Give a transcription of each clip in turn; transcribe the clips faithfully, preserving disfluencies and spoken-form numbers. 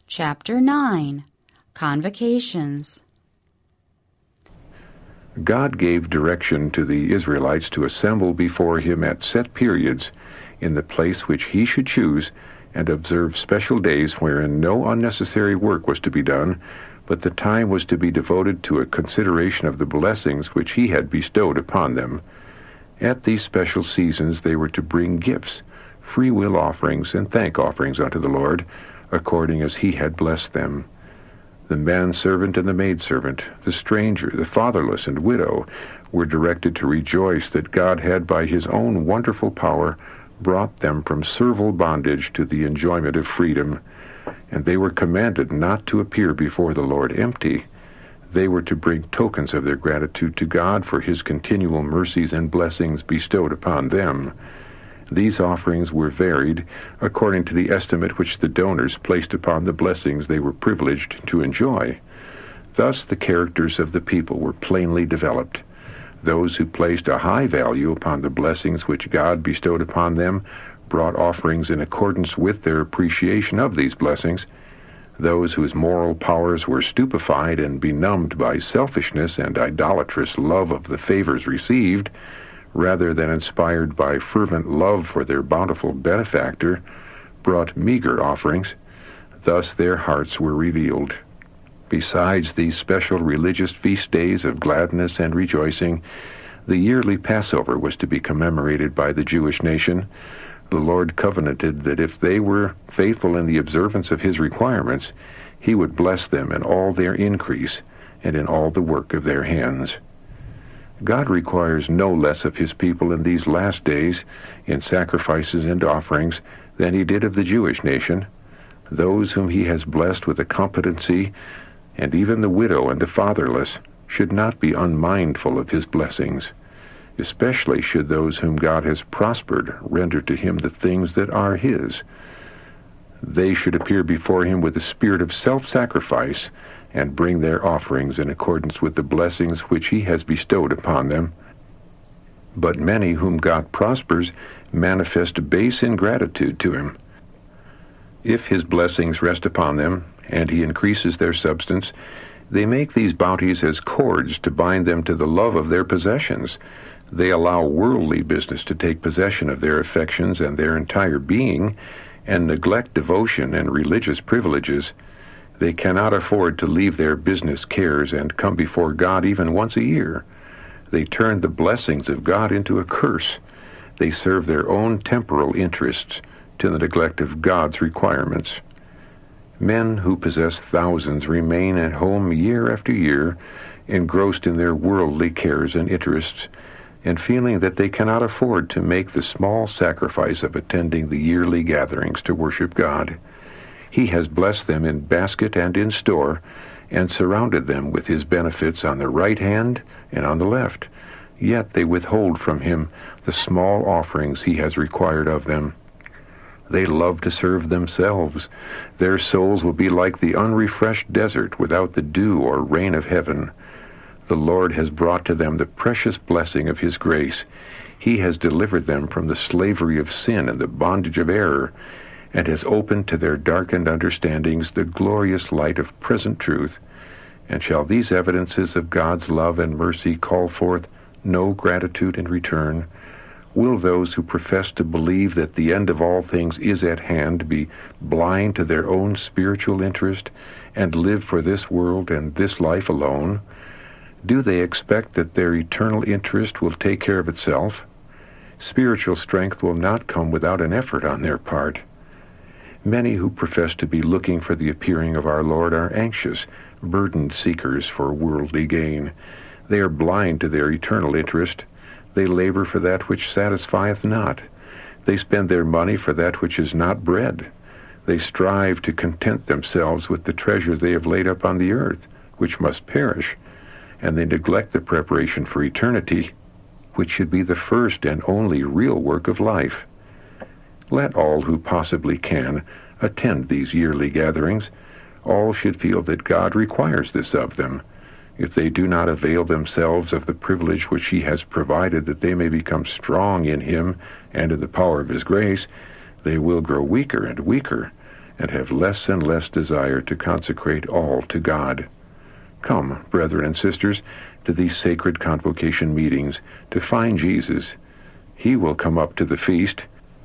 Chapter nine. Convocations. God gave direction to the Israelites to assemble before him at set periods in the place which he should choose, and observe special days wherein no unnecessary work was to be done, but the time was to be devoted to a consideration of the blessings which he had bestowed upon them. At these special seasons they were to bring gifts, free will offerings, and thank offerings unto the Lord, according as he had blessed them. The manservant and the maidservant, the stranger, the fatherless, and widow were directed to rejoice that God had by his own wonderful power brought them from servile bondage to the enjoyment of freedom, and they were commanded not to appear before the Lord empty. They were to bring tokens of their gratitude to God for his continual mercies and blessings bestowed upon them. These offerings were varied according to the estimate which the donors placed upon the blessings they were privileged to enjoy. Thus the characters of the people were plainly developed. Those who placed a high value upon the blessings which God bestowed upon them brought offerings in accordance with their appreciation of these blessings. Those whose moral powers were stupefied and benumbed by selfishness and idolatrous love of the favors received, rather than inspired by fervent love for their bountiful benefactor, brought meager offerings. Thus their hearts were revealed. Besides these special religious feast days of gladness and rejoicing, the yearly Passover was to be commemorated by the Jewish nation. The Lord covenanted that if they were faithful in the observance of his requirements, he would bless them in all their increase and in all the work of their hands. God requires no less of his people in these last days in sacrifices and offerings than he did of the Jewish nation. Those whom he has blessed with a competency, and even the widow and the fatherless, should not be unmindful of his blessings. Especially should those whom God has prospered render to him the things that are his. They should appear before him with a spirit of self-sacrifice, and bring their offerings in accordance with the blessings which he has bestowed upon them. But many whom God prospers manifest base ingratitude to him. If his blessings rest upon them, and he increases their substance, they make these bounties as cords to bind them to the love of their possessions. They allow worldly business to take possession of their affections and their entire being, and neglect devotion and religious privileges. They cannot afford to leave their business cares and come before God even once a year. They turn the blessings of God into a curse. They serve their own temporal interests to the neglect of God's requirements. Men who possess thousands remain at home year after year, engrossed in their worldly cares and interests, and feeling that they cannot afford to make the small sacrifice of attending the yearly gatherings to worship God. He has blessed them in basket and in store, and surrounded them with his benefits on the right hand and on the left. Yet they withhold from him the small offerings he has required of them. They love to serve themselves. Their souls will be like the unrefreshed desert without the dew or rain of heaven. The Lord has brought to them the precious blessing of his grace. He has delivered them from the slavery of sin and the bondage of error, and has opened to their darkened understandings the glorious light of present truth. And shall these evidences of God's love and mercy call forth no gratitude in return? Will those who profess to believe that the end of all things is at hand be blind to their own spiritual interest, and live for this world and this life alone? Do they expect that their eternal interest will take care of itself? Spiritual strength will not come without an effort on their part. Many who profess to be looking for the appearing of our Lord are anxious, burdened seekers for worldly gain. They are blind to their eternal interest. They labor for that which satisfieth not. They spend their money for that which is not bread. They strive to content themselves with the treasure they have laid up on the earth, which must perish, and they neglect the preparation for eternity, which should be the first and only real work of life. Let all who possibly can attend these yearly gatherings. All should feel that God requires this of them. If they do not avail themselves of the privilege which he has provided that they may become strong in him and in the power of his grace, they will grow weaker and weaker, and have less and less desire to consecrate all to God. Come, brethren and sisters, to these sacred convocation meetings to find Jesus. He will come up to the feast.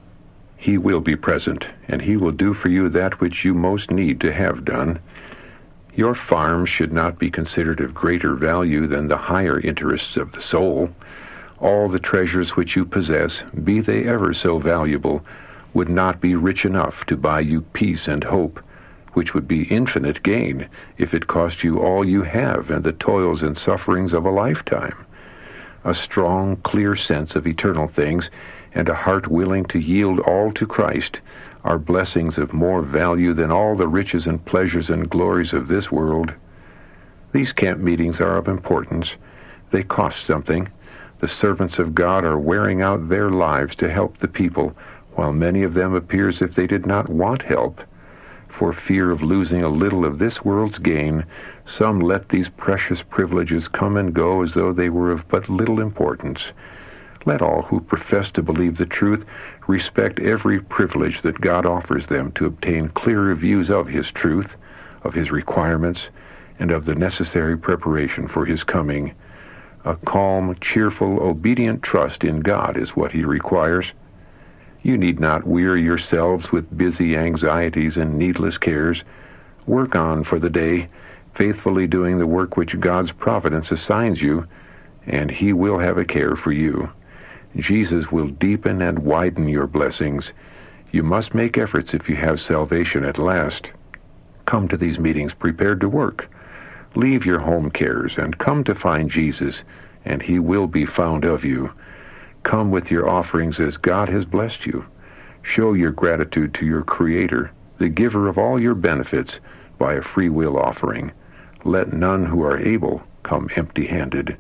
He will be present, and he will do for you that which you most need to have done. Your farm should not be considered of greater value than the higher interests of the soul. All the treasures which you possess, be they ever so valuable, would not be rich enough to buy you peace and hope, which would be infinite gain if it cost you all you have and the toils and sufferings of a lifetime. A strong, clear sense of eternal things and a heart willing to yield all to Christ are blessings of more value than all the riches and pleasures and glories of this world. These camp meetings are of importance. They cost something. The servants of God are wearing out their lives to help the people, while many of them appear as if they did not want help. For fear of losing a little of this world's gain, some let these precious privileges come and go as though they were of but little importance. Let all who profess to believe the truth respect every privilege that God offers them to obtain clearer views of his truth, of his requirements, and of the necessary preparation for his coming. A calm, cheerful, obedient trust in God is what he requires. You need not weary yourselves with busy anxieties and needless cares. Work on for the day, faithfully doing the work which God's providence assigns you, and he will have a care for you. Jesus will deepen and widen your blessings. You must make efforts if you have salvation at last. Come to these meetings prepared to work. Leave your home cares and come to find Jesus, and he will be found of you. Come with your offerings as God has blessed you. Show your gratitude to your Creator, the giver of all your benefits, by a free will offering. Let none who are able come empty-handed.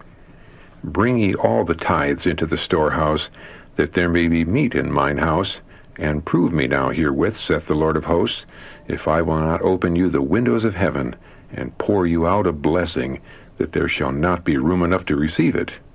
Bring ye all the tithes into the storehouse, that there may be meat in mine house, and prove me now herewith, saith the Lord of hosts, if I will not open you the windows of heaven, and pour you out a blessing, that there shall not be room enough to receive it.